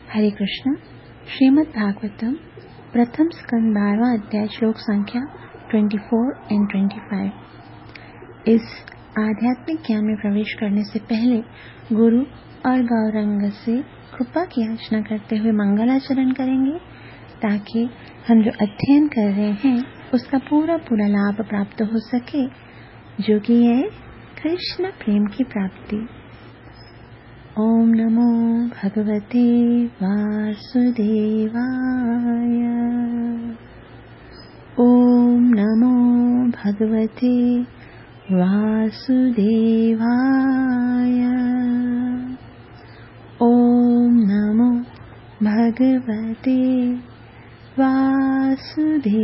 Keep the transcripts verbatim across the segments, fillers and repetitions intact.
हरे कृष्ण। श्रीमद् भागवतम प्रथम स्कंद बारहवां अध्याय श्लोक संख्या चौबीस एंड पच्चीस। इस आध्यात्मिक ज्ञान में प्रवेश करने से पहले गुरु और गौरंग से कृपा की याचना करते हुए मंगलाचरण करेंगे ताकि हम जो अध्ययन कर रहे हैं उसका पूरा पूरा लाभ प्राप्त हो सके, जो कि है कृष्ण प्रेम की प्राप्ति। ओम नमो भगवते वासुदेवाय। ओम नमो भगवते वासुदेवाय। ओम नमो भगवते वासुदेवाय।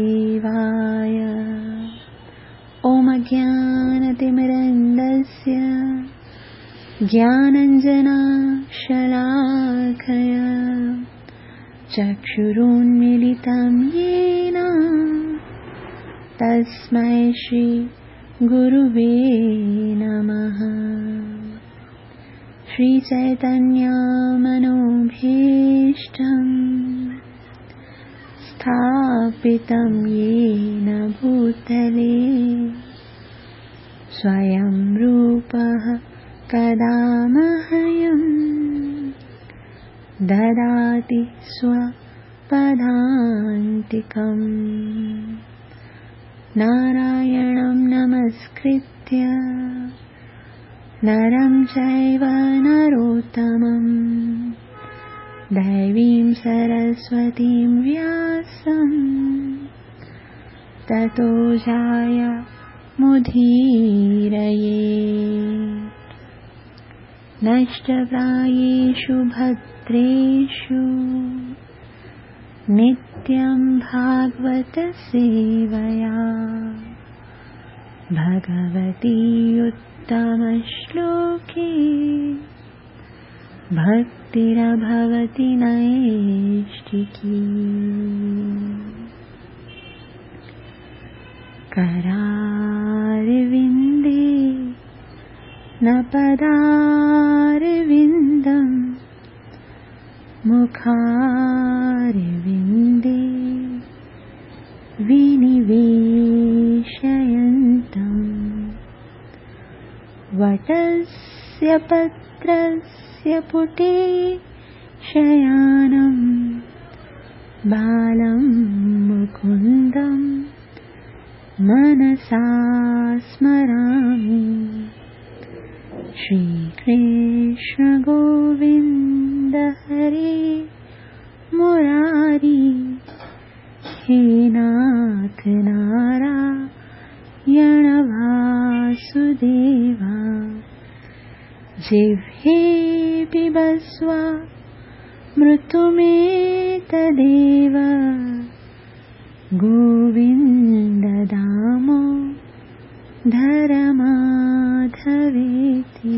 ओम अज्ञानतिमिरन्दस्य ज्ञानञ्जना शलाकया चक्षुरुन्मीलितं येन तस्मै श्री गुरुवे नमः। श्री चैतन्य मनोभीष्टं स्थापितं येन भूतले स्वयं रूपः कदा मह्यं ददाति स्वपदान्तिकम्। नारायणं नमस्कृत्य नरं चैव नरोत्तमं दैवीं सरस्वतीं व्यासं ततो जयमुदीरये। नष्टप्रायेषु भद्रेषु नित्यं भागवत सेवया भगवती उत्तमश्लोके भक्तिरभवति नैष्ठिकी। करारविन्दे न पदारविन्दं मुखारविन्दे विनिवेशयन्तं वटस्य पत्रस्य पुटे शयानं बालं मुकुन्दं मनसा स्मरामि। श्रीकृष्ण गोविन्द हरे मुरारी हे नाथ नारायण वासुदेवा। जिह्वे पिबस्व मृत्युमेतदेव गोविन्द दामोदर माधवेति।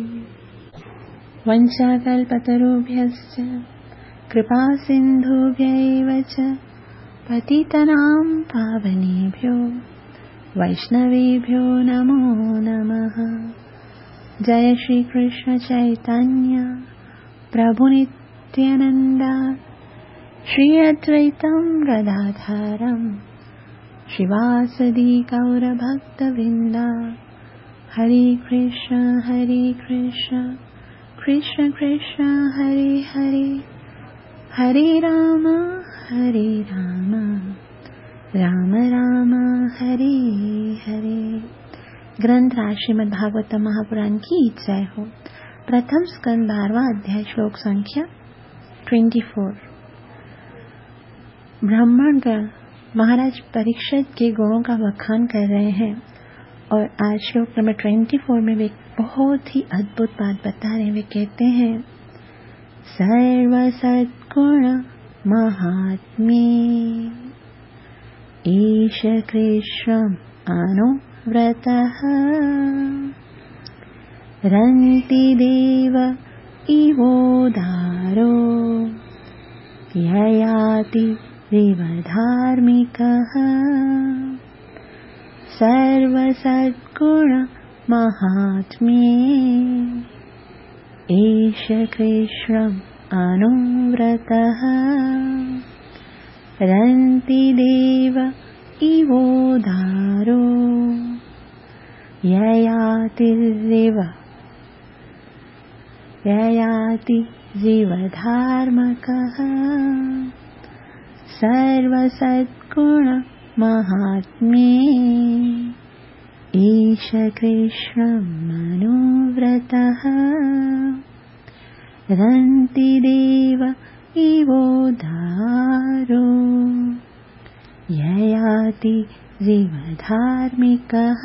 वंशाकल्पतरुभ्यश्च कृपा सिन्धुभ्यैव च पतितनां पावनेभ्यो वैष्णवेभ्यो नमो नमः। जय श्री कृष्ण चैतन्य प्रभु नित्यानंद श्री अद्वैतं गदाधरं श्रीवासदि गौरभक्तवृन्द। हरे कृष्ण हरे कृष्ण कृष्ण कृष्ण हरे हरे हरे राम हरे राम राम राम हरे हरे। ग्रंथ राज श्रीमद् भागवतम महापुराण की जय हो। प्रथम स्कंद बारहवां अध्याय श्लोक संख्या चौबीस। ब्राह्मण महाराज परीक्षित के गुणों का बखान कर रहे हैं और आज श्लोक नंबर चौबीस में वे बहुत ही अद्भुत बात बता रहे हैं। वे कहते हैं सर्व सद्गुण महात्म्ये ईश कृष्णम् अनुव्रतः रन्ति देव इवोदारो ययाति देव धार्मिकः। सर्वसद्गुण महात्म्ये एष कृष्णम् अनुव्रतः रन्ति देव इवोदारो ययातिर्देव ययाति जीवधार्मकः सर्वसद्गुण महात्म्ये ईश कृष्णमनुव्रतः रन्ति देव इवोदारो ययाति जीवधार्मिकः।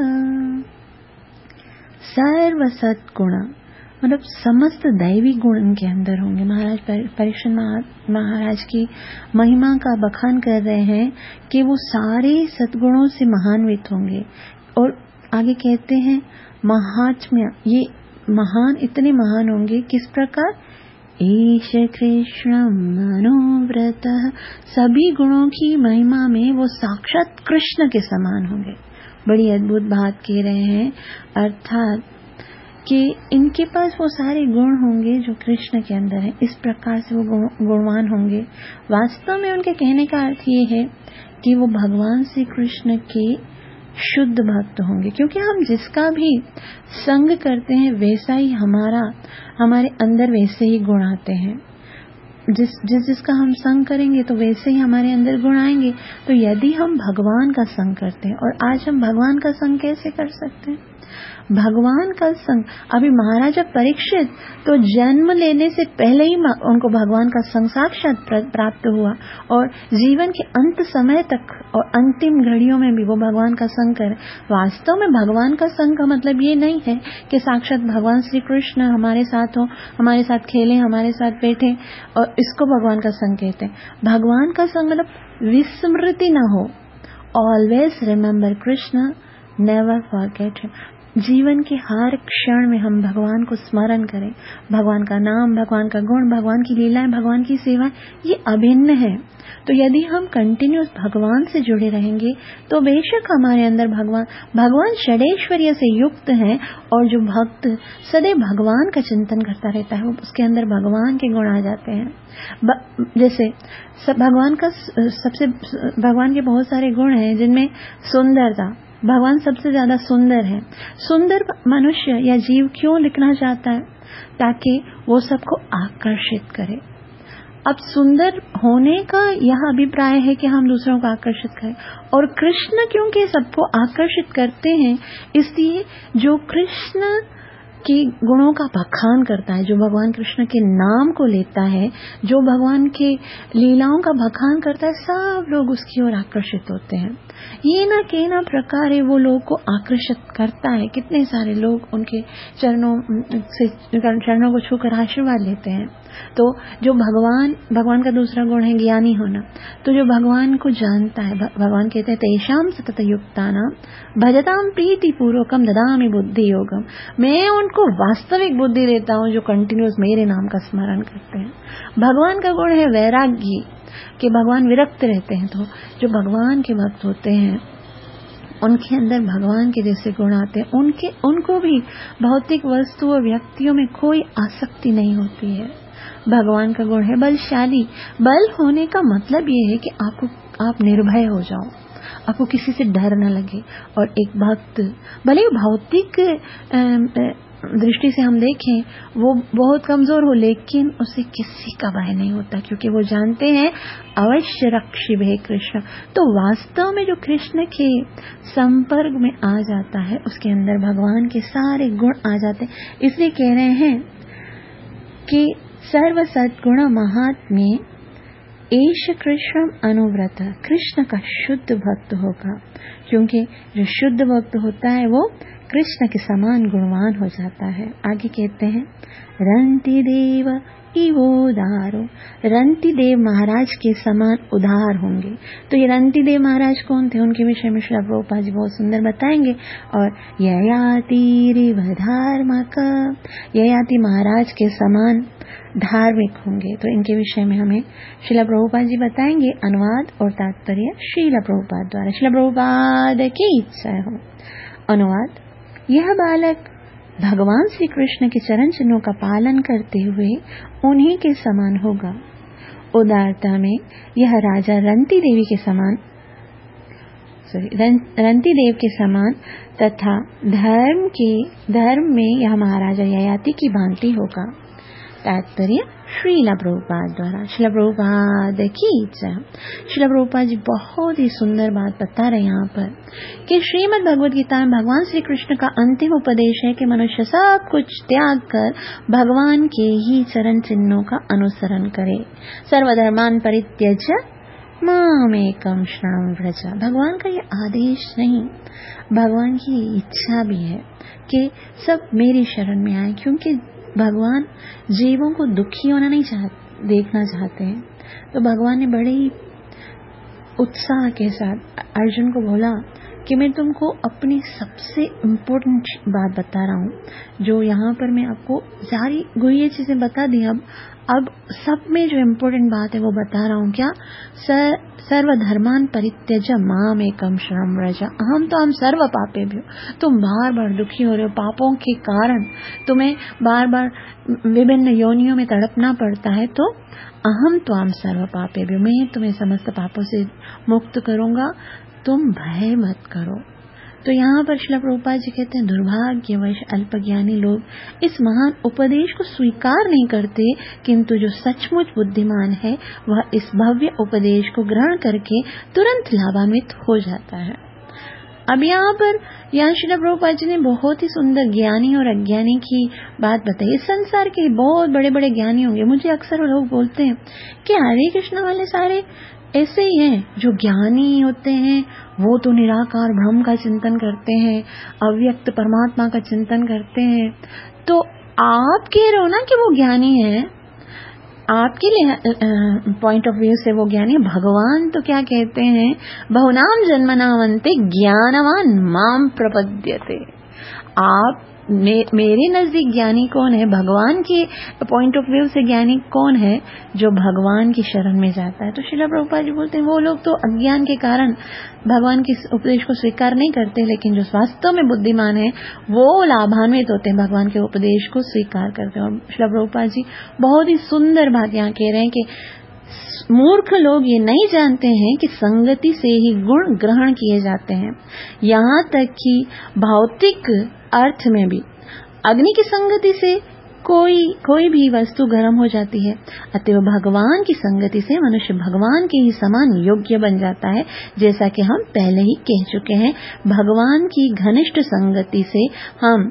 सर्वसद्गुण मतलब समस्त दैवी गुण इनके अंदर होंगे। महाराज परीक्षित महाराज की महिमा का बखान कर रहे हैं कि वो सारे सद्गुणों से महान्वित होंगे। और आगे कहते हैं महात्म्य, ये महान इतने महान होंगे किस प्रकार, ईश कृष्णम अनुव्रतः, सभी गुणों की महिमा में वो साक्षात कृष्ण के समान होंगे। बड़ी अद्भुत बात कह रहे हैं, अर्थात कि इनके पास वो सारे गुण होंगे जो कृष्ण के अंदर हैं। इस प्रकार से वो गुणवान होंगे। वास्तव में उनके कहने का अर्थ ये है कि वो भगवान श्री कृष्ण के शुद्ध भक्त होंगे, क्योंकि हम जिसका भी संग करते हैं वैसा ही हमारा हमारे अंदर वैसे ही गुण आते हैं। जिस जिस जिसका हम संग करेंगे तो वैसे ही हमारे अंदर गुण आएंगे। तो यदि हम भगवान का संग करते हैं, और आज हम भगवान का संग कैसे कर सकते हैं, भगवान का संग, अभी महाराजा परीक्षित तो जन्म लेने से पहले ही उनको भगवान का संग साक्षात प्राप्त हुआ, और जीवन के अंत समय तक और अंतिम घड़ियों में भी वो भगवान का संग करें। वास्तव में भगवान का संग का मतलब ये नहीं है कि साक्षात भगवान श्री कृष्ण हमारे साथ हो, हमारे साथ खेलें, हमारे साथ बैठे, और इसको भगवान का संग कहते हैं। भगवान का संग मतलब विस्मृति न हो, always remember Krishna, never forget him. जीवन के हर क्षण में हम भगवान को स्मरण करें, भगवान का नाम, भगवान का गुण, भगवान की लीलाएं, भगवान की सेवा, ये अभिन्न है। तो यदि हम कंटिन्यूस भगवान से जुड़े रहेंगे तो बेशक हमारे अंदर भगवान भगवान षडेश्वर्य से युक्त हैं, और जो भक्त सदैव भगवान का चिंतन करता रहता है उसके अंदर भगवान के गुण आ जाते हैं। जैसे भगवान का सबसे भगवान के बहुत सारे गुण हैं, जिनमें सुंदरता, भगवान सबसे ज्यादा सुंदर है। सुंदर मनुष्य या जीव क्यों लिखना चाहता है, ताकि वो सबको आकर्षित करे। अब सुंदर होने का यह अभिप्राय है कि हम दूसरों को आकर्षित करें, और कृष्ण क्योंकि सबको आकर्षित करते हैं, इसलिए जो कृष्ण के गुणों का बखान करता है, जो भगवान कृष्ण के नाम को लेता है, जो भगवान के लीलाओं का बखान करता है, सब लोग उसकी ओर आकर्षित होते हैं। ये ना के ना प्रकार है वो लोग को आकर्षित करता है। कितने सारे लोग उनके चरणों से चरणों को छूकर आशीर्वाद लेते हैं। तो जो भगवान भगवान का दूसरा गुण है ज्ञानी होना। तो जो भगवान को जानता है, भगवान कहते हैं तेषाम सतत युक्तानां भजताम प्रीति पूर्वकम ददामि बुद्धि योगम, मैं उनको वास्तविक बुद्धि देता हूँ जो कंटिन्यूस मेरे नाम का स्मरण करते हैं। भगवान का गुण है वैराग्य, कि भगवान विरक्त रहते हैं। तो जो भगवान के भक्त होते हैं उनके अंदर भगवान के जैसे गुण आते हैं। उनके उनको भी भौतिक वस्तु और व्यक्तियों में कोई आसक्ति नहीं होती है। भगवान का गुण है बलशाली। बल होने का मतलब ये है कि आपको आप निर्भय हो जाओ, आपको किसी से डर न लगे। और एक भक्त भले भौतिक दृष्टि से हम देखें वो बहुत कमजोर हो, लेकिन उसे किसी का भय नहीं होता, क्योंकि वो जानते हैं अवश्य रक्षिभे कृष्ण। तो वास्तव में जो कृष्ण के संपर्क में आ जाता है उसके अंदर भगवान के सारे गुण आ जाते हैं। इसलिए कह रहे हैं कि सर्व सद्गुण महात्म्ये एष कृष्ण अनुव्रत, कृष्ण का शुद्ध भक्त होगा, क्योंकि जो शुद्ध भक्त होता है वो कृष्ण के समान गुणवान हो जाता है। आगे कहते हैं रंति देव इवोदारो, रंति देव महाराज के समान उदार होंगे। तो ये रंति देव महाराज कौन थे, उनके विषय में श्री प्रभुपाद जी बहुत सुंदर बताएंगे। और ययातिरिवधार्मक, ययाति महाराज के समान धार्मिक होंगे। तो इनके विषय में हमें श्रील प्रभुपाद जी बताएंगे। अनुवाद और तात्पर्य श्रील प्रभुपाद द्वारा। श्रील प्रभुपाद की इच्छा हो। अनुवाद, यह बालक भगवान श्री कृष्ण के चरण चिन्हों का पालन करते हुए उन्हीं के समान होगा। उदारता में यह राजा रंती देवी के समान रंती देव के समान तथा धर्म के धर्म में यह महाराजा ययाति की भांति होगा। तात्पर्य श्रीला प्रभुपाद द्वारा। श्रीला प्रभुपाद की इच्छा। श्रीला प्रभुपाद जी बहुत ही सुंदर बात बता रहे हैं यहाँ पर कि श्रीमद् भगवद गीता में भगवान श्री कृष्ण का अंतिम उपदेश है कि मनुष्य सब कुछ त्याग कर भगवान के ही चरण चिन्हों का अनुसरण करे। सर्वधर्मान परित्यज्य मामेकं शरणं व्रज। भगवान का ये आदेश नहीं, भगवान की इच्छा भी है कि सब मेरी शरण में आए, क्योंकि भगवान जीवों को दुखी होना नहीं चाह देखना चाहते हैं। तो भगवान ने बड़े ही उत्साह के साथ अर्जुन को बोला कि मैं तुमको अपनी सबसे इम्पोर्टेंट बात बता रहा हूँ, जो यहाँ पर मैं आपको सारी गुह्य चीजें बता दी। अब अब सब में जो इम्पोर्टेंट बात है वो बता रहा हूँ। क्या? सर सर्वधर्मान परित्यज मामेकं शरणं व्रज। अहम तो हम सर्व पापे भी हो। तुम बार बार दुखी हो रहे हो, पापों के कारण तुम्हें बार बार विभिन्न योनियों में तड़पना पड़ता है, तो अहम तो हम सर्व पापे भी, मैं तुम्हें समस्त पापों से मुक्त करूंगा, तुम भय मत करो। तो यहाँ पर श्रील प्रभुपाद जी कहते हैं, दुर्भाग्यवश अल्पज्ञानी लोग इस महान उपदेश को स्वीकार नहीं करते, किंतु जो सचमुच बुद्धिमान है वह इस भव्य उपदेश को ग्रहण करके तुरंत लाभान्वित हो जाता है। अब यहाँ पर यहाँ श्रील प्रभुपाद जी ने बहुत ही सुंदर ज्ञानी और अज्ञानी की बात बताई। इस संसार के बहुत बड़े बड़े ज्ञानी होंगे। मुझे अक्सर लोग बोलते हैं कि हरे कृष्ण वाले सारे ऐसे ही हैं, जो ज्ञानी होते हैं वो तो निराकार ब्रह्म का चिंतन करते हैं, अव्यक्त परमात्मा का चिंतन करते हैं। तो आप कह रहे हो ना कि वो ज्ञानी है, आपके लिए पॉइंट ऑफ व्यू से वो ज्ञानी। भगवान तो क्या कहते हैं, बहुनाम जन्मनावन्ते ज्ञानवान माम प्रपद्यते। आप मे, मेरे नजदीक ज्ञानी कौन है? भगवान के पॉइंट ऑफ व्यू से ज्ञानी कौन है? जो भगवान की शरण में जाता है। तो श्रील प्रभुपाद जी बोलते हैं वो लोग तो अज्ञान के कारण भगवान के उपदेश को स्वीकार नहीं करते, लेकिन जो वास्तव में बुद्धिमान है वो लाभान्वित होते हैं, भगवान के उपदेश को स्वीकार करते हैं। और श्रील प्रभुपाद जी बहुत ही सुंदर बात यहाँ कह रहे हैं कि मूर्ख लोग ये नहीं जानते हैं कि संगति से ही गुण ग्रहण किए जाते हैं। यहाँ तक कि भौतिक अर्थ में भी अग्नि की संगति से कोई कोई भी वस्तु गर्म हो जाती है। अतः भगवान की संगति से मनुष्य भगवान के ही समान योग्य बन जाता है। जैसा कि हम पहले ही कह चुके हैं, भगवान की घनिष्ठ संगति से हम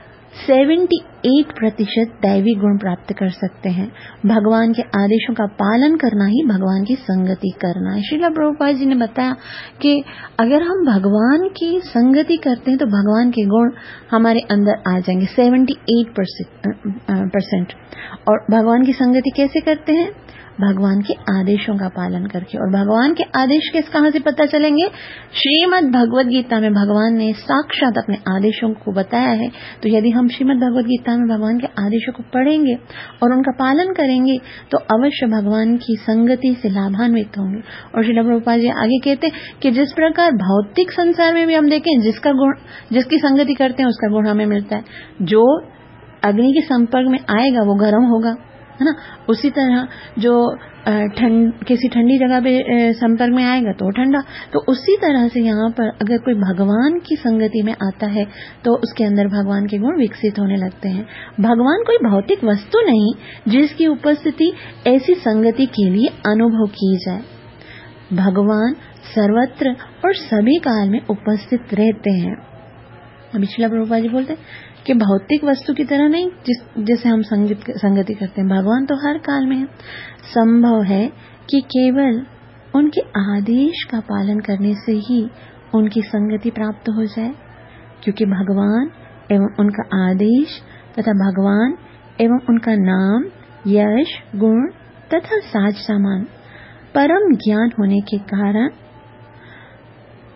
अठहत्तर प्रतिशत दैवी गुण प्राप्त कर सकते हैं। भगवान के आदेशों का पालन करना ही भगवान की संगति करना है। श्रील प्रभुपाद जी ने बताया कि अगर हम भगवान की संगति करते हैं तो भगवान के गुण हमारे अंदर आ जाएंगे अठहत्तर परसेंट। और भगवान की संगति कैसे करते हैं? भगवान के आदेशों का पालन करके। और भगवान के आदेश किस कहां से पता चलेंगे? श्रीमद् भगवद गीता में भगवान ने साक्षात अपने आदेशों को बताया है। तो यदि हम श्रीमद् भगवद गीता में भगवान के आदेशों को पढ़ेंगे और उनका पालन करेंगे तो अवश्य भगवान की संगति से लाभान्वित होंगे। और श्रील प्रभुपाद जी आगे कहते हैं कि जिस प्रकार भौतिक संसार में भी हम देखें, जिसका गुण जिसकी संगति करते हैं उसका गुण हमें मिलता है। जो अग्नि के संपर्क में आएगा वो गर्म होगा, है ना। उसी तरह जो ठंड किसी ठंडी जगह पे संपर्क में आएगा तो ठंडा। तो उसी तरह से यहाँ पर अगर कोई भगवान की संगति में आता है तो उसके अंदर भगवान के गुण विकसित होने लगते हैं। भगवान कोई भौतिक वस्तु नहीं जिसकी उपस्थिति ऐसी संगति के लिए अनुभव की जाए। भगवान सर्वत्र और सभी काल में उपस्थित रहते हैं। अभी श्रील प्रभुपाद जी बोलते हैं कि भौतिक वस्तु की तरह नहीं जिस जैसे हम संगत संगति करते हैं। भगवान तो हर काल में है। संभव है कि केवल उनके आदेश का पालन करने से ही उनकी संगति प्राप्त हो जाए, क्योंकि भगवान एवं उनका आदेश तथा भगवान एवं उनका नाम, यश, गुण तथा साज सामान परम ज्ञान होने के कारण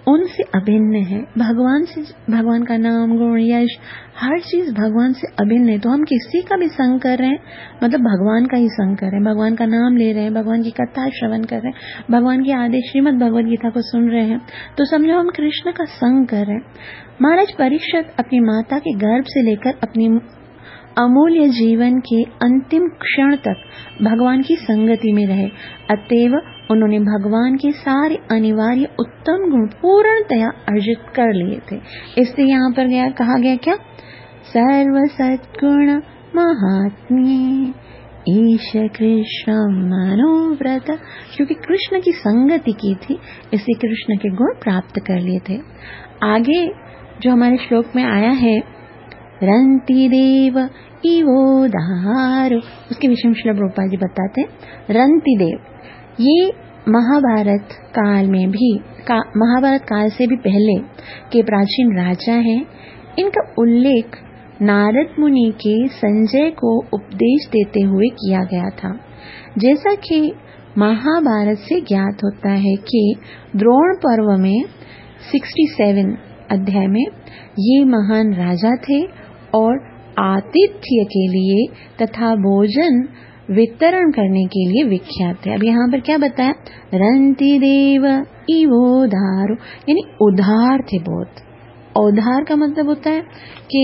उनसे अभिन्न है। भगवान से, भगवान का नाम, गुण, यश, हर चीज भगवान से अभिन्न है। तो हम किसी का भी संग कर रहे हैं, मतलब भगवान का ही संग कर रहे हैं, भगवान का नाम ले रहे हैं, भगवान की कथा श्रवण कर रहे हैं, भगवान के आदेश श्रीमद् भगवद गीता को सुन रहे हैं, तो समझो हम कृष्ण का संग कर रहे हैं। महाराज परीक्षित अपनी माता के गर्भ से लेकर अपनी अमूल्य जीवन के अंतिम क्षण तक भगवान की संगति में रहे, अतएव उन्होंने भगवान के सारे अनिवार्य उत्तम गुण पूर्णतया अर्जित कर लिए थे। इसलिए यहाँ पर गया कहा गया क्या, सर्व सद्गुण महात्म्ये ईश कृष्ण मनोव्रत, क्योंकि कृष्ण की संगति की थी इसलिए कृष्ण के गुण प्राप्त कर लिए थे। आगे जो हमारे श्लोक में आया है, रंति देव इवोदारो, उसके विषय में श्रील प्रभुपाद जी बताते हैं। रंति देव, ये महाभारत काल में भी का, महाभारत काल से भी पहले के प्राचीन राजा हैं। इनका उल्लेख नारद मुनि के संजय को उपदेश देते हुए किया गया था। जैसा कि महाभारत से ज्ञात होता है कि द्रोण पर्व में सड़सठ अध्याय में ये महान राजा थे और आतिथ्य के लिए तथा भोजन वितरण करने के लिए विख्यात थे। अब यहाँ पर क्या बताया, रंति देव इवोदारो, यानी उदार थे बहुत। उदार का मतलब होता है कि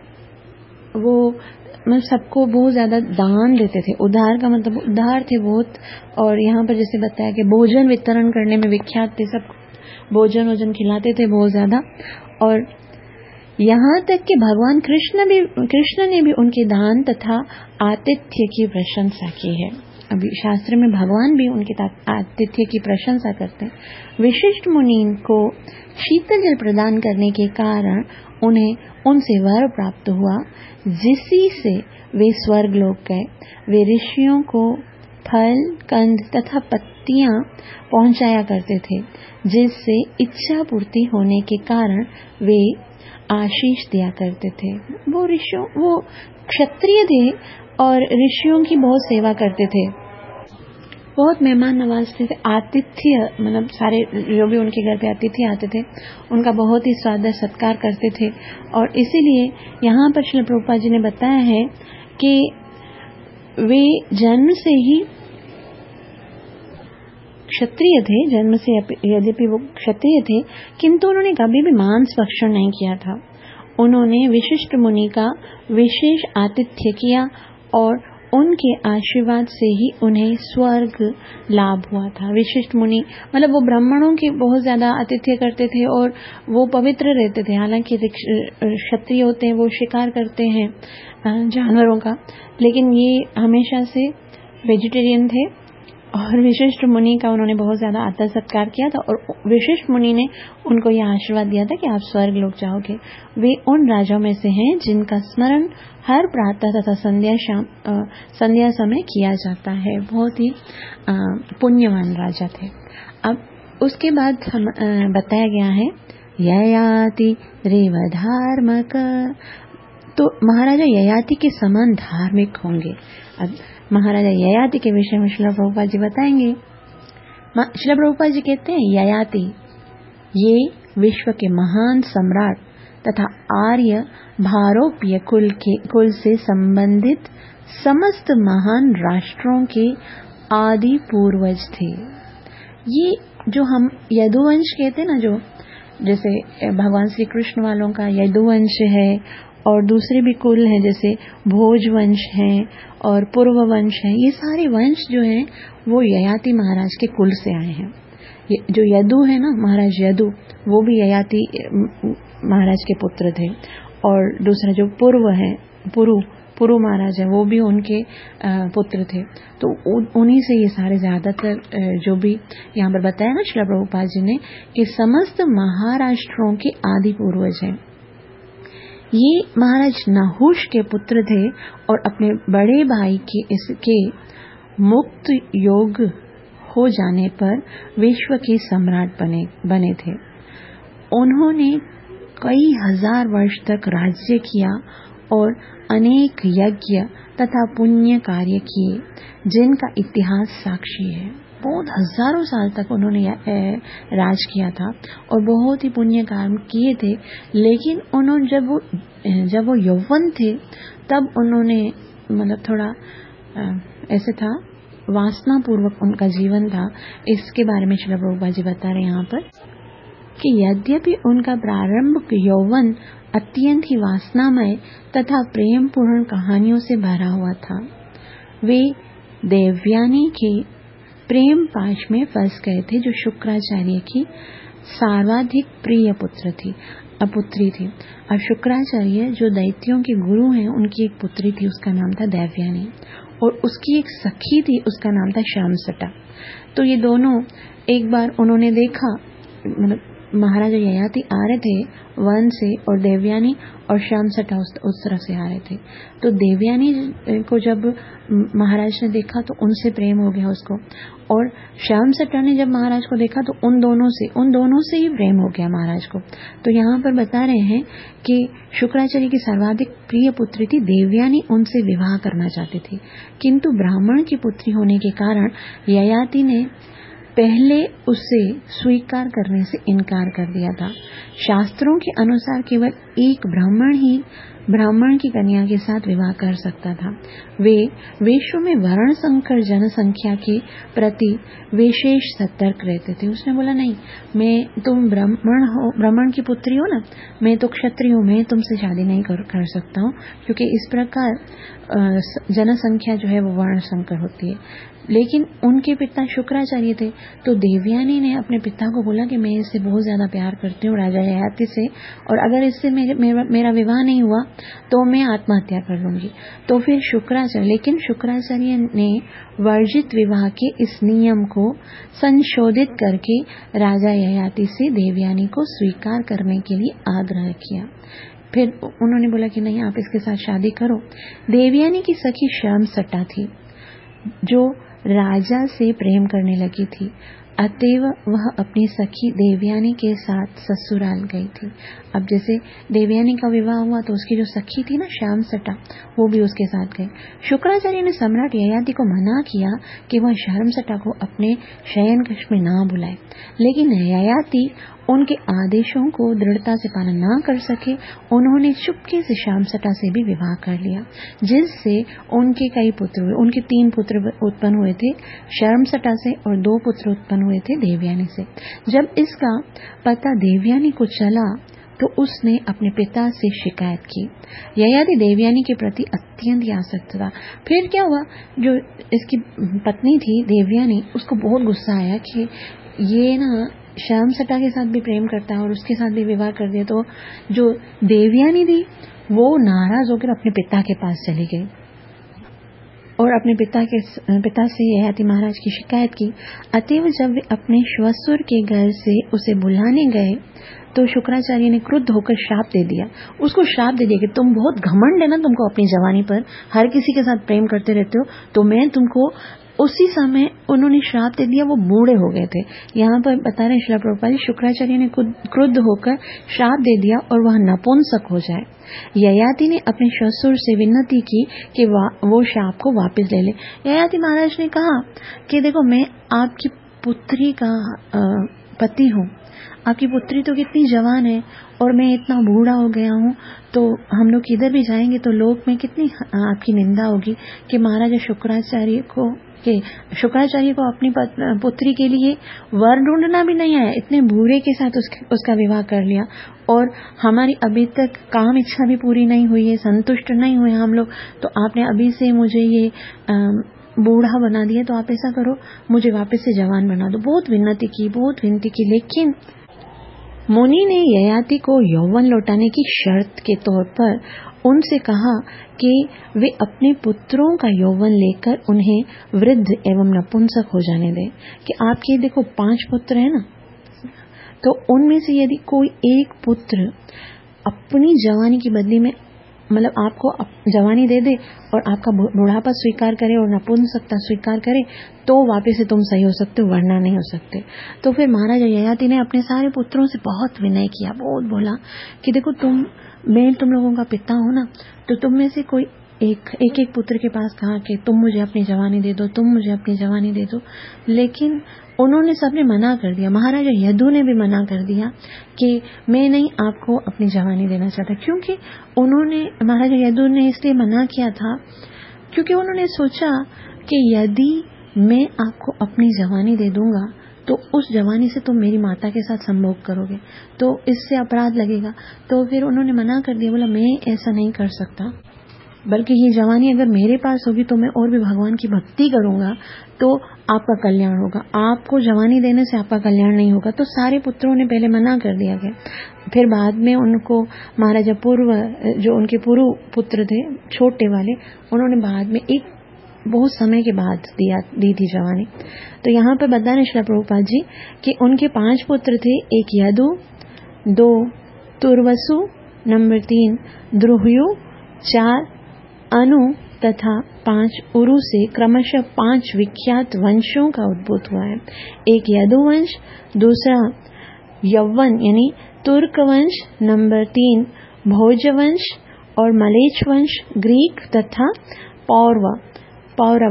वो मतलब सबको बहुत ज्यादा दान देते थे। उदार का मतलब उदार थे बहुत। और यहाँ पर जैसे बताया कि भोजन वितरण करने में विख्यात थे, सब भोजन वोजन खिलाते थे बहुत ज्यादा। और यहाँ तक कि भगवान कृष्ण भी कृष्ण ने भी उनके दान तथा आतिथ्य की प्रशंसा की है। अभी शास्त्र में भगवान भी उनके आतिथ्य की प्रशंसा करते हैं। विशिष्ट मुनि को शीतल जल प्रदान करने के कारण उन्हें उनसे वर प्राप्त हुआ, जिसी से वे स्वर्ग लोक गए। वे ऋषियों को फल, कंद तथा पत्तियां पहुंचाया करते थे, जिससे इच्छा पूर्ति होने के कारण वे आशीष दिया करते थे। वो ऋषियों वो क्षत्रिय थे और ऋषियों की बहुत सेवा करते थे, बहुत मेहमान नवाजते थे। आतिथ्य मतलब सारे जो भी उनके घर पे अतिथि आते थे उनका बहुत ही स्वागत सत्कार करते थे। और इसीलिए यहाँ पर श्रील प्रभुपाद जी ने बताया है कि वे जन्म से ही क्षत्रिय थे, जन्म से यद्यपि वो क्षत्रिय थे, किंतु उन्होंने कभी भी मांस भक्षण नहीं किया था। उन्होंने विशिष्ट मुनि का विशेष आतिथ्य किया और उनके आशीर्वाद से ही उन्हें स्वर्ग लाभ हुआ था। विशिष्ट मुनि मतलब वो ब्राह्मणों के बहुत ज्यादा आतिथ्य करते थे और वो पवित्र रहते थे। हालांकि क्षत्रिय होते हैं वो शिकार करते हैं जानवरों का, लेकिन ये हमेशा से वेजिटेरियन थे। और विशिष्ट मुनि का उन्होंने बहुत ज्यादा आदर सत्कार किया था और विशिष्ट मुनि ने उनको यह आशीर्वाद दिया था कि आप स्वर्ग लोक जाओगे। वे उन राजाओं में से हैं जिनका स्मरण हर प्रातः तथा संध्या शाम संध्या समय किया जाता है। बहुत ही पुण्यवान राजा थे। अब उसके बाद हम बताया गया है ययाति रेवधार्मक, तो महाराजा ययाति के समान धार्मिक होंगे। अब महाराजा ययाति के विषय में श्रील प्रभुपाद जी बताएंगे। श्रील प्रभुपाद जी कहते हैं ययाति ये विश्व के महान सम्राट तथा आर्य भारोप्य कुल के कुल से संबंधित समस्त महान राष्ट्रों के आदि पूर्वज थे। ये जो हम यदुवंश कहते हैं ना, जो जैसे भगवान श्री कृष्ण वालों का यदुवंश है और दूसरे भी कुल हैं जैसे भोज वंश हैं और पूर्व वंश हैं, ये सारे वंश जो हैं वो ययाति महाराज के कुल से आए हैं। ये जो यदु है ना, महाराज यदु, वो भी ययाति महाराज के पुत्र थे। और दूसरा जो पूर्व है पुरु पुरु महाराज है वो भी उनके पुत्र थे। तो उन्हीं से ये सारे ज्यादातर जो भी यहाँ पर बताया ना श्रील प्रभुपाद जी ने कि समस्त महाराष्ट्रों के आदि पूर्वज हैं। ये महाराज नहुष के पुत्र थे और अपने बड़े भाई के इसके मुक्त योग हो जाने पर विश्व के सम्राट बने बने थे। उन्होंने कई हजार वर्ष तक राज्य किया और अनेक यज्ञ तथा पुण्य कार्य किए जिनका इतिहास साक्षी है। बहुत हजारों साल तक उन्होंने राज किया था और बहुत ही पुण्य कर्म किए थे। लेकिन उन्होंने जब वो जब वो यौवन थे तब उन्होंने मतलब थोड़ा ऐसे था, वासना पूर्वक उनका जीवन था। इसके बारे में श्रील प्रभुपाद जी बता रहे हैं यहाँ पर कि यद्यपि उनका प्रारंभिक यौवन अत्यंत ही वासनामय तथा प्रेम पूर्ण कहानियों से भरा हुआ था, वे देवयानी के प्रेम पाश में फंस गए थे, जो शुक्राचार्य की सर्वाधिक प्रिय पुत्र थी अपुत्री थी। अब शुक्राचार्य जो दैत्यों के गुरु हैं, उनकी एक पुत्री थी, उसका नाम था देवयानी, और उसकी एक सखी थी, उसका नाम था श्यामसटा। तो ये दोनों एक बार उन्होंने देखा, मतलब महाराजा ययाति आ रहे थे वन से और देवयानी और श्यामसटा उस, उस तरफ से आ रहे थे। तो देवयानी को जब महाराज ने देखा तो उनसे प्रेम हो गया उसको, और श्यामसटा ने जब महाराज को देखा तो उन दोनों से उन दोनों से ही प्रेम हो गया महाराज को। तो यहाँ पर बता रहे हैं कि शुक्राचार्य की सर्वाधिक प्रिय पुत्री थी देवयानी, उनसे विवाह करना चाहती थी, किंतु ब्राह्मण की पुत्री होने के कारण ययाति ने पहले उसे स्वीकार करने से इनकार कर दिया था। शास्त्रों के अनुसार केवल एक ब्राह्मण ही ब्राह्मण की कन्या के साथ विवाह कर सकता था। वे विश्व में वर्ण संकर जनसंख्या के प्रति विशेष सतर्क रहते थे। उसने बोला नहीं, मैं तुम ब्राह्मण हो, ब्राह्मण की पुत्री हो ना, मैं तो क्षत्रिय हूँ, मैं तुमसे शादी नहीं कर, कर सकता हूँ, क्योंकि इस प्रकार जनसंख्या जो है वो वर्ण संकर होती है। लेकिन उनके पिता शुक्राचार्य थे, तो देवयानी ने अपने पिता को बोला कि मैं इससे बहुत ज्यादा प्यार करती हूँ राजा ययाति से, और अगर इससे मेरे, मेरा, मेरा विवाह नहीं हुआ तो मैं आत्महत्या कर लूंगी। तो फिर शुक्राचार्य लेकिन शुक्राचार्य ने वर्जित विवाह के इस नियम को संशोधित करके राजा ययाति से देवयानी को स्वीकार करने के लिए आग्रह किया। फिर उन्होंने बोला कि नहीं, आप इसके साथ शादी करो। देवयानी की सखी श्यामसटा थी, जो राजा से प्रेम करने लगी थी, अतएव वह अपनी सखी देवयानी के साथ ससुराल गई थी। अब जैसे देवयानी का विवाह हुआ तो उसकी जो सखी थी ना श्यामसटा, वो भी उसके साथ गई। शुक्राचार्य ने सम्राट ययाति को मना किया कि वह श्यामसटा को अपने शयन कक्ष में ना बुलाए, लेकिन ययाति उनके आदेशों को दृढ़ता से पालन न कर सके। उन्होंने चुपके से श्यामसटा से भी विवाह कर लिया, जिससे उनके कई पुत्र हुए। उनके तीन पुत्र उत्पन्न हुए थे श्यामसटा से और दो पुत्र उत्पन्न हुए थे देवयानी से। जब इसका पता देवयानी को चला तो उसने अपने पिता से शिकायत की। ययाति देवयानी के प्रति अत्यंत ही आसक्त था। फिर क्या हुआ, जो इसकी पत्नी थी देवयानी, उसको बहुत गुस्सा आया कि ये ना श्यामसटा के साथ भी प्रेम करता है और उसके साथ भी विवाह कर दिया। तो जो देवयानी थी वो नाराज होकर अपने पिता के पास चली गई और अपने पिता के पिता से ययाति महाराज की शिकायत की। अतएव जब वे अपने श्वशुर के घर से उसे बुलाने गए तो शुक्राचार्य ने क्रुद्ध होकर श्राप दे दिया। उसको श्राप दे दिया कि तुम बहुत घमंड है ना तुमको अपनी जवानी पर, हर किसी के साथ प्रेम करते रहते हो, तो मैं तुमको। उसी समय उन्होंने श्राप दे दिया, वो बूढ़े हो गए थे। यहाँ पर बता रहे हैं श्रील प्रभुपाद जी, शुक्राचार्य ने क्रुद्ध होकर श्राप दे दिया और वह नपुंसक हो जाए। ययाति ने अपने ससुर से विनती की कि वो श्राप को वापस ले ले। ययाति महाराज ने कहा कि देखो, मैं आपकी पुत्री का पति हूँ, आपकी पुत्री तो कितनी जवान है और मैं इतना बूढ़ा हो गया हूँ, तो हम लोग किधर भी जाएंगे तो लोग में कितनी आपकी निंदा होगी कि महाराजा शुक्राचार्य को कि शुक्राचार्य को अपनी पुत्री के लिए वर ढूंढना भी नहीं आया, इतने बूढ़े के साथ उस, उसका विवाह कर लिया, और हमारी अभी तक काम इच्छा भी पूरी नहीं हुई है, संतुष्ट नहीं हुए हम लोग, तो आपने अभी से मुझे ये आ, बूढ़ा बना दिया, तो आप ऐसा करो मुझे वापस से जवान बना दो। बहुत विनती की, बहुत विनती की, लेकिन मुनि ने ययाति को यौवन लौटाने की शर्त के तौर पर उनसे कहा कि वे अपने पुत्रों का यौवन लेकर उन्हें वृद्ध एवं नपुंसक हो जाने दें। कि आपके देखो पांच पुत्र हैं ना, तो उनमें से यदि कोई एक पुत्र अपनी जवानी की बदली में मतलब आपको जवानी दे दे और आपका बुढ़ापा स्वीकार करे और नपुंसकता स्वीकार करे, तो वापस से तुम सही हो सकते हो, वरना नहीं हो सकते। तो फिर महाराजा ययाति ने अपने सारे पुत्रों से बहुत विनय किया, बहुत बोला कि देखो, तुम मैं तुम लोगों का पिता हूं ना, तो तुम में से कोई एक एक एक पुत्र के पास कहा कि तुम मुझे अपनी जवानी दे दो, तुम मुझे अपनी जवानी दे दो, लेकिन उन्होंने सबने मना कर दिया। महाराजा यदु ने भी मना कर दिया कि मैं नहीं आपको अपनी जवानी देना चाहता, क्योंकि उन्होंने महाराजा यदु ने इसलिए मना किया था क्योंकि उन्होंने सोचा कि यदि मैं आपको अपनी जवानी दे दूंगा तो उस जवानी से तुम मेरी माता के साथ संभोग करोगे, तो इससे अपराध लगेगा। तो फिर उन्होंने मना कर दिया, बोला मैं ऐसा नहीं कर सकता, बल्कि ये जवानी अगर मेरे पास होगी तो मैं और भी भगवान की भक्ति करूंगा तो आपका कल्याण होगा, आपको जवानी देने से आपका कल्याण नहीं होगा। तो सारे पुत्रों ने पहले मना कर दिया गया। फिर बाद में उनको महाराजा पूर्व, जो उनके पूर्व पुत्र थे छोटे वाले, उन्होंने बाद में एक बहुत समय के बाद दिया दी थी जवानी। तो यहाँ पर बता रहे श्रील प्रभुपाद जी कि उनके पांच पुत्र थे, एक यदु, दो तुर्वसु, नंबर तीन द्रुह्यु, चार अनु तथा पांच उरु से क्रमशः पांच विख्यात वंशों का उद्भूत हुआ है। एक यदु वंश, दूसरा यौवन यानी तुर्क वंश, नंबर तीन भोज वंश और मलेच्छ वंश, ग्रीक तथा पौरव पौरव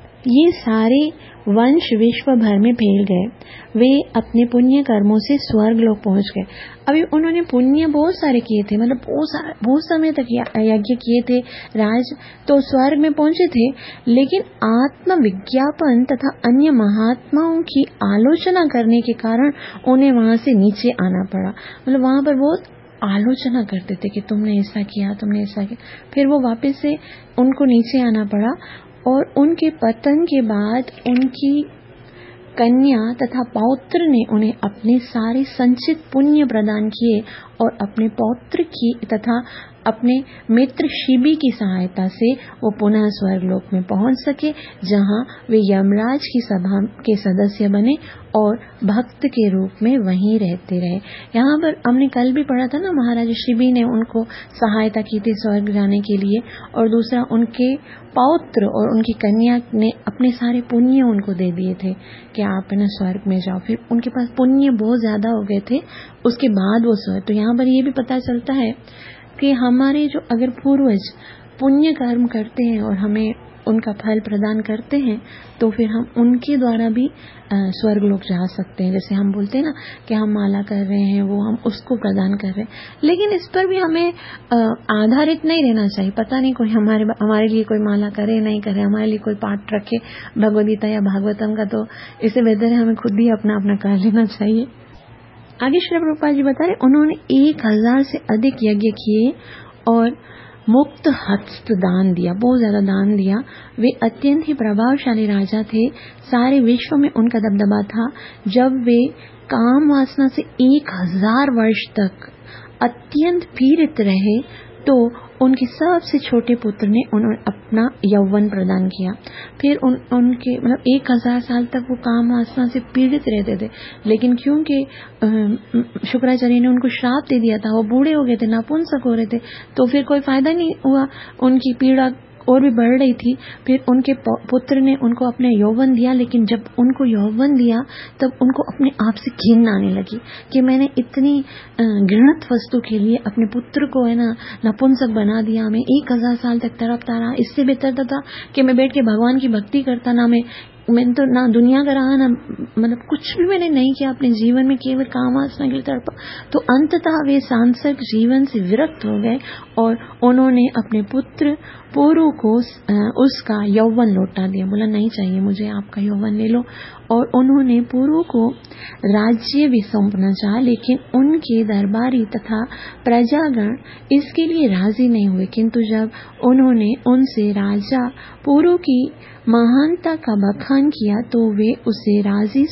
ये सारे वंश विश्व भर में फैल गए। वे अपने पुण्य कर्मों से स्वर्ग लोक पहुंच गए। अभी उन्होंने पुण्य बहुत सारे किए थे, मतलब बहुत बहुत समय तक यज्ञ किए थे, राज तो स्वर्ग में पहुंचे थे, लेकिन आत्म विज्ञापन तथा अन्य महात्माओं की आलोचना करने के कारण उन्हें वहां से नीचे आना पड़ा। मतलब वहां पर बहुत आलोचना करते थे कि तुमने ऐसा किया, तुमने ऐसा किया, फिर वो वापस से उनको नीचे आना पड़ा। और उनके पतन के बाद उनकी कन्या तथा पौत्र ने उन्हें अपने सारे संचित पुण्य प्रदान किए और अपने पौत्र की तथा अपने मित्र शिबी की सहायता से वो पुनः स्वर्गलोक में पहुंच सके, जहां वे यमराज की सभा के सदस्य बने और भक्त के रूप में वहीं रहते रहे। यहाँ पर हमने कल भी पढ़ा था ना, महाराज शिबी ने उनको सहायता की थी स्वर्ग जाने के लिए, और दूसरा उनके पौत्र और उनकी कन्या ने अपने सारे पुण्य उनको दे दिए थे कि आप ना स्वर्ग में जाओ। फिर उनके पास पुण्य बहुत ज्यादा हो गए थे, उसके बाद वो स्वर्ग। तो यहाँ पर ये भी पता चलता है कि हमारे जो अगर पूर्वज पुण्य कर्म करते हैं और हमें उनका फल प्रदान करते हैं तो फिर हम उनके द्वारा भी स्वर्ग लोक जा सकते हैं। जैसे हम बोलते हैं ना कि हम माला कर रहे हैं, वो हम उसको प्रदान कर रहे हैं, लेकिन इस पर भी हमें आधारित नहीं रहना चाहिए। पता नहीं कोई हमारे हमारे लिए कोई माला करे नहीं करे, हमारे लिए कोई पाठ रखे भगवद्गीता या भागवतम का, तो इससे बेहतर है हमें खुद ही अपना अपना कर लेना चाहिए। आगे श्री प्रभुपाद जी बता रहे, उन्होंने एक हजार से अधिक यज्ञ किए और मुक्त हस्त दान दिया, बहुत ज्यादा दान दिया। वे अत्यंत ही प्रभावशाली राजा थे, सारे विश्व में उनका दबदबा था। जब वे काम वासना से एक हजार वर्ष तक अत्यंत पीड़ित रहे तो उनके सबसे छोटे पुत्र ने उन्होंने अपना यौवन प्रदान किया। फिर उन उनके मतलब एक हजार साल तक वो काम वासना से पीड़ित रहते थे, लेकिन क्योंकि शुक्राचार्य ने उनको श्राप दे दिया था, वो बूढ़े हो गए थे, नपुंसक हो रहे थे, तो फिर कोई फायदा नहीं हुआ, उनकी पीड़ा और भी बढ़ रही थी। फिर उनके पुत्र ने उनको अपने यौवन दिया, लेकिन जब उनको यौवन दिया तब उनको अपने आप से घिन आने लगी कि मैंने इतनी घृणित वस्तु के लिए अपने पुत्र को है ना नपुंसक बना दिया, मैं एक हजार साल तक तड़पता रहा। इससे बेहतर था कि मैं बैठ के भगवान की भक्ति करता, ना मैं मैंने तो ना दुनिया का रहा, ना मतलब कुछ भी मैंने नहीं किया अपने जीवन में, केवल काम वासना के लिए तड़पा। तो अंततः वे सांसारिक जीवन से विरक्त हो गए और उन्होंने अपने पुत्र पुरु को उसका यौवन लौटा दिया। बोला नहीं चाहिए मुझे, आपका यौवन ले लो। और उन्होंने पुरु को राज्य भी सौंपना चाहा, लेकिन उनके दरबारी तथा प्रजागण इसके लिए राजी नहीं हुए। किंतु जब उन्होंने उनसे राजा पुरु की महानता का बखान किया तो वे उसे राजी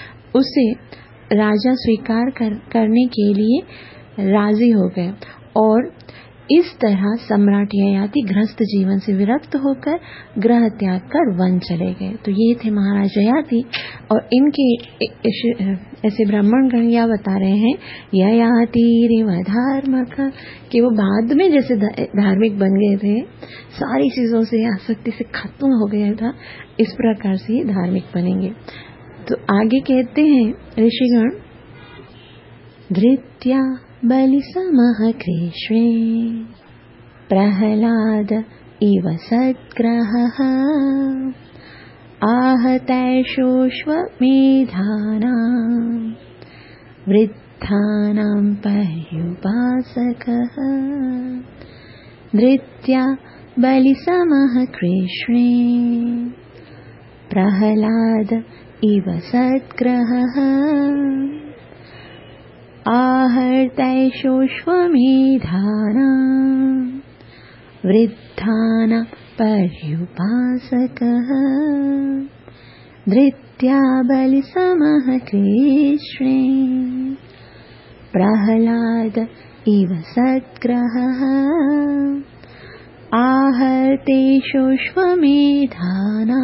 उसे राजा स्वीकार कर, करने के लिए राजी हो गए और इस तरह सम्राट ययाति गृहस्थ जीवन से विरक्त होकर ग्रह त्याग कर वन चले गए। तो ये थे महाराज ययाति, और इनके ऐसे ब्राह्मण गण या बता रहे हैं ययाति रेव धार्मक, कि वो बाद में जैसे धार्मिक बन गए थे, सारी चीजों से आसक्ति से खत्म हो गया था, इस प्रकार से धार्मिक बनेंगे। तो आगे कहते हैं ऋषिगण, धृत्या बलिसमः कृष्णे प्रहलाद इव सद्ग्रहः आहतैषोऽश्वमेधानां वृद्धानां पर्युपासकः धृत्या बलिसमः कृष्णे प्रह्लाद इव सद्ग्रहः आहतैषोऽश्वमेधानां वृद्धानां पर्युपासकः धृत्या बलिसमः कृष्णे प्रह्लाद इव सद्ग्रहः आहतेषोऽश्वमेधानां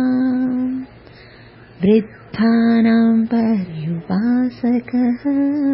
वृद्धानां पर्युपासकः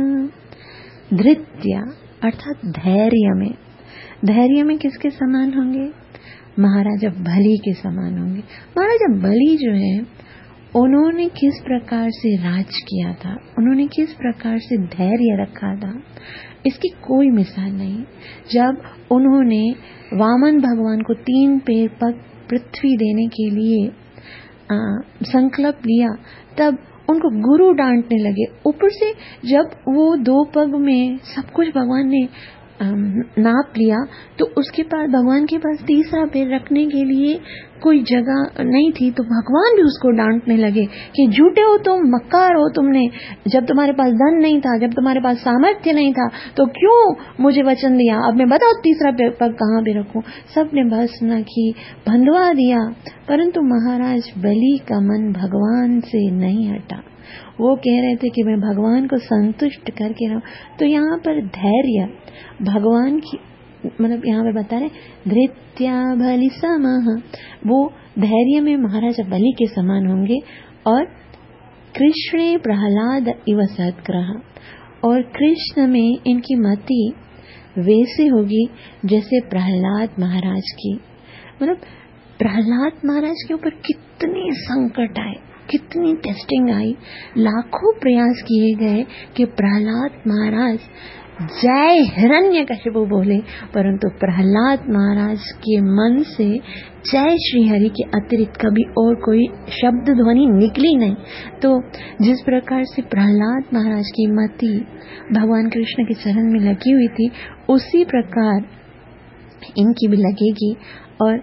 धृत्या अर्थात धैर्य में, धैर्य में किसके समान होंगे? महाराजा बलि के समान होंगे। महाराजा बलि जो है उन्होंने किस प्रकार से राज किया था, उन्होंने किस प्रकार से धैर्य रखा था, इसकी कोई मिसाल नहीं। जब उन्होंने वामन भगवान को तीन पैर पग पृथ्वी देने के लिए आ, संकल्प लिया, तब उनको गुरु डांटने लगे। ऊपर से जब वो दो पग में सब कुछ भगवान ने नाप लिया तो उसके बाद भगवान के पास तीसरा पैर रखने के लिए कोई जगह नहीं थी, तो भगवान भी उसको डांटने लगे कि झूठे हो तुम, मक्कार हो तुमने। जब तुम्हारे पास धन नहीं था, जब तुम्हारे पास सामर्थ्य नहीं था, तो क्यों मुझे वचन दिया? अब मैं बताओ तीसरा पग कहाँ पे रखूं? सबने बस न की, भंदवा दिया, परंतु महाराज बलि का मन भगवान से नहीं हटा। वो कह रहे थे कि मैं भगवान को संतुष्ट करके रहूं। तो यहाँ पर धैर्य भगवान की, मतलब यहाँ पे बता रहे धृत्या बलि समः, वो धैर्य में महाराजा बलि के समान होंगे। और कृष्णे प्रह्लाद इव सद्ग्रह, और कृष्ण में इनकी मति वैसे होगी जैसे प्रह्लाद महाराज की। मतलब प्रह्लाद महाराज के ऊपर कितने संकट आए, कितनी टेस्टिंग आई, लाखों प्रयास किए गए कि प्रह्लाद महाराज जय हिरण्यकशिपु बोले, परंतु प्रह्लाद महाराज के मन से जय श्री हरि के अतिरिक्त कभी और कोई शब्द ध्वनि निकली नहीं। तो जिस प्रकार से प्रह्लाद महाराज की मति भगवान कृष्ण के चरण में लगी हुई थी, उसी प्रकार इनकी भी लगेगी। और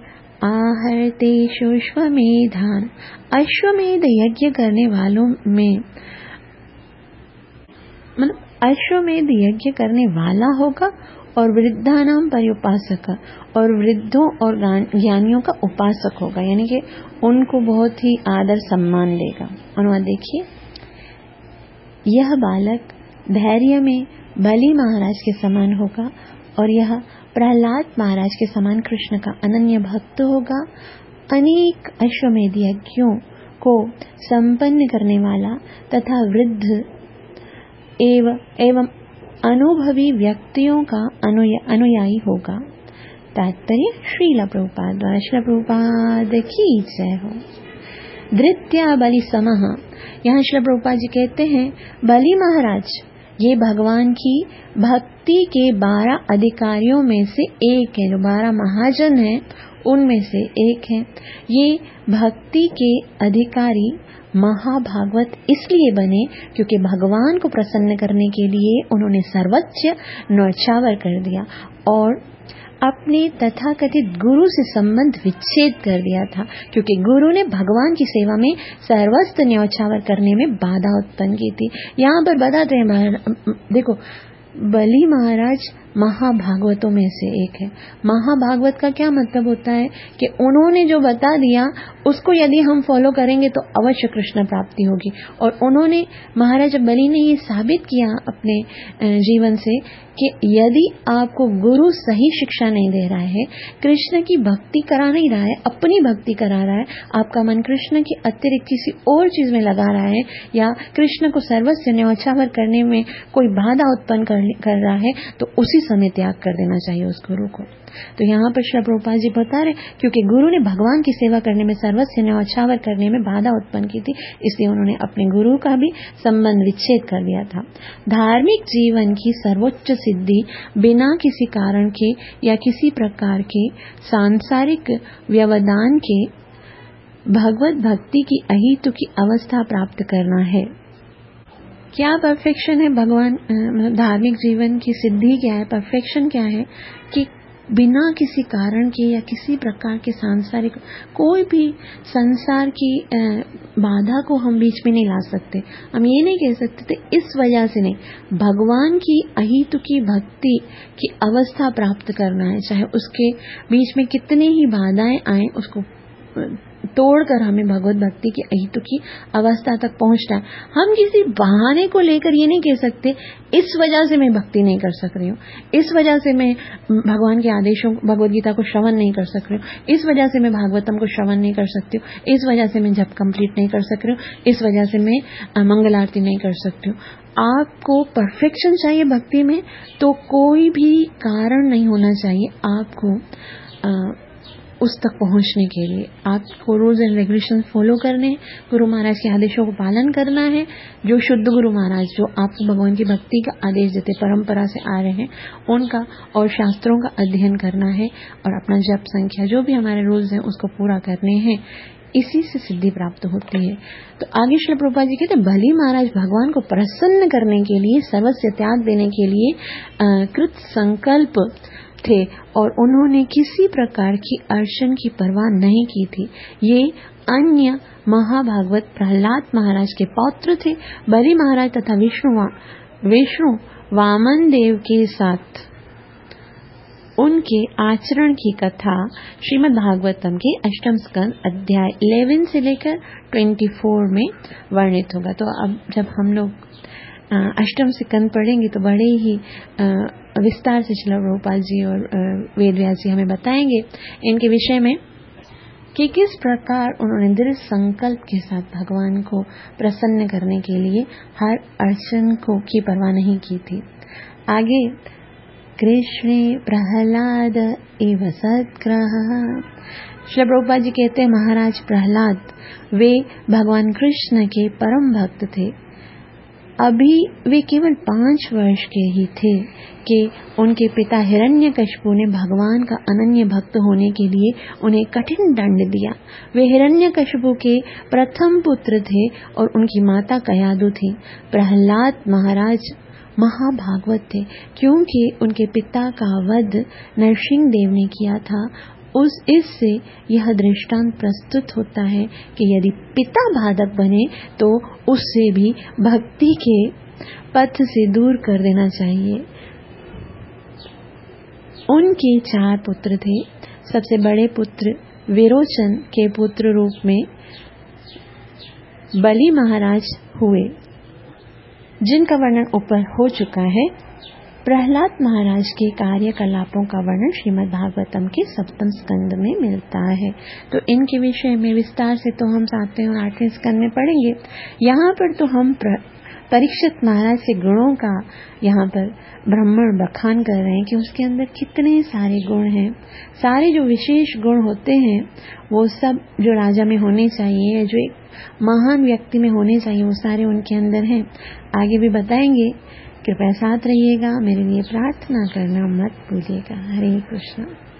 आहर्तेषोऽश्वमेधान, अश्वमेध यज्ञ करने वालों में, मतलब अश्वमेध यज्ञ करने वाला होगा, और वृद्धानाम पर्युपासक, और वृद्धों और ज्ञानियों का उपासक होगा, यानी कि उनको बहुत ही आदर सम्मान देगा। अनुवाद देखिए, यह बालक धैर्य में बलि महाराज के समान होगा, और यह प्रह्लाद महाराज के समान कृष्ण का अनन्य भक्त होगा। अनेक अश्वमेध यज्ञों को संपन्न करने वाला तथा वृद्ध एवं एवं अनुभवी व्यक्तियों का अनुयायी होगा। तात्पर्य श्रील प्रभुपाद द्वारा। श्रील प्रभुपाद की जय हो। धृत्या बलि समः, यहाँ श्रील प्रभुपाद जी कहते हैं बलि महाराज ये भगवान की भक्ति के बारह अधिकारियों में से एक है, जो बारह महाजन हैं उनमें से एक है। ये भक्ति के अधिकारी महाभागवत इसलिए बने क्योंकि भगवान को प्रसन्न करने के लिए उन्होंने सर्वोच्च न्यौछावर कर दिया और अपने तथाकथित गुरु से संबंध विच्छेद कर दिया था, क्योंकि गुरु ने भगवान की सेवा में सर्वस्व न्यौछावर करने में बाधा उत्पन्न की थी। यहाँ पर बताते हैं, देखो बलि महाराज महाभागवतों में से एक है। महाभागवत का क्या मतलब होता है कि उन्होंने जो बता दिया उसको यदि हम फॉलो करेंगे तो अवश्य कृष्ण प्राप्ति होगी। और उन्होंने, महाराज बलि ने ये साबित किया अपने जीवन से कि यदि आपको गुरु सही शिक्षा नहीं दे रहा है, कृष्ण की भक्ति करा नहीं रहा है, अपनी भक्ति करा रहा है, आपका मन कृष्ण की अतिरिक्त किसी और चीज में लगा रहा है, या कृष्ण को सर्वस्व न्यौछावर करने में कोई बाधा उत्पन्न कर, कर रहा है, तो उसी उसी समय त्याग कर देना चाहिए उस गुरु को। तो यहाँ पर श्रील प्रभुपाद जी बता रहे, क्योंकि गुरु ने भगवान की सेवा करने में, सर्वस्व न्यौछावर करने में बाधा उत्पन्न की थी, इसलिए उन्होंने अपने गुरु का भी संबंध विच्छेद कर दिया था। धार्मिक जीवन की सर्वोच्च सिद्धि बिना किसी कारण के या किसी प्रकार के सांसारिक व्यवधान के भगवत भक्ति की अहितु की अवस्था प्राप्त करना है। क्या परफेक्शन है? भगवान मतलब धार्मिक जीवन की सिद्धि क्या है, परफेक्शन क्या है? कि बिना किसी कारण के या किसी प्रकार के सांसारिक कोई भी संसार की बाधा को हम बीच में नहीं ला सकते। हम ये नहीं कह सकते थे इस वजह से नहीं, भगवान की अहितु की भक्ति की अवस्था प्राप्त करना है, चाहे उसके बीच में कितनी ही बाधाएं आए, उसको तोड़कर हमें भगवत भक्ति की अहितु की अवस्था तक पहुंचना है। हम किसी बहाने को लेकर ये नहीं कह सकते इस वजह से मैं भक्ति नहीं कर सक रही हूँ, इस वजह से मैं भगवान के आदेशों भगवत गीता को श्रवण नहीं कर सक रही हूँ, इस वजह से मैं भागवतम को श्रवण नहीं कर सकती हूँ, इस वजह से मैं जप कंप्लीट नहीं कर सक रही हूँ, इस वजह से मैं मंगल आरती नहीं कर सकती हूँ। आपको परफेक्शन चाहिए भक्ति में तो कोई भी कारण नहीं होना चाहिए आपको आ, उस तक पहुंचने के लिए। आपको रूल्स एंड रेगुलेशन फॉलो करने, गुरु महाराज के आदेशों को पालन करना है। जो शुद्ध गुरु महाराज जो आपको भगवान की भक्ति का आदेश देते, परंपरा से आ रहे हैं, उनका और शास्त्रों का अध्ययन करना है और अपना जप संख्या जो भी हमारे रूल्स हैं उसको पूरा करने हैं। इसी से सिद्धि प्राप्त होती है। तो आगे श्रील प्रभुपाद जी कहते हैं, भली महाराज भगवान को प्रसन्न करने के लिए, सर्वस्व त्याग देने के लिए कृत संकल्प थे और उन्होंने किसी प्रकार की अड़चन की परवाह नहीं की थी। ये अन्य महाभागवत प्रहलाद महाराज के पौत्र थे। बलि महाराज तथा विष्णु विष्णु वामन देव के साथ उनके आचरण की कथा श्रीमद् भागवतम के अष्टम स्कंद अध्याय ग्यारह से लेकर चौबीस में वर्णित होगा। तो अब जब हम लोग अष्टम स्कंद पढ़ेंगे तो बड़े ही विस्तार से श्रील प्रभुपाद जी और वेद व्यास जी हमें बताएंगे इनके विषय में कि किस प्रकार उन्होंने दृढ़ संकल्प के साथ भगवान को प्रसन्न करने के लिए हर अड़चन को की परवाह नहीं की थी। आगे कृष्ण प्रहलाद एव सत्ग्रह, श्रील प्रभुपाद जी कहते हैं महाराज प्रहलाद वे भगवान कृष्ण के परम भक्त थे। अभी वे केवल पांच वर्ष के ही थे कि उनके पिता हिरण्यकशिपु ने भगवान का अनन्य भक्त होने के लिए उन्हें कठिन दंड दिया। वे हिरण्यकशिपु के प्रथम पुत्र थे और उनकी माता कयादु थी। प्रहलाद महाराज महाभागवत थे क्योंकि उनके पिता का वध नरसिंह देव ने किया था। उस इससे यह दृष्टांत प्रस्तुत होता है कि यदि पिता बाधक बने तो उससे भी भक्ति के पथ से दूर कर देना चाहिए। उनके चार पुत्र थे। सबसे बड़े पुत्र विरोचन के पुत्र रूप में बलि महाराज हुए, जिनका वर्णन ऊपर हो चुका है। प्रहलाद महाराज के कार्यकलापों का वर्णन श्रीमद् भागवतम के सप्तम स्कंद में मिलता है। तो इनके विषय में विस्तार से तो हम सातवें और आठवें स्कंद में पढ़ेंगे। यहाँ पर तो हम परीक्षित महाराज के गुणों का यहाँ पर ब्राह्मण बखान कर रहे हैं कि उसके अंदर कितने सारे गुण हैं। सारे जो विशेष गुण होते हैं वो सब जो राजा में होने चाहिए, जो एक महान व्यक्ति में होने चाहिए, वो सारे उनके अंदर हैं। आगे भी बताएंगे। कृपया साथ रहिएगा। मेरे लिए प्रार्थना करना मत भूलिएगा। हरे कृष्ण।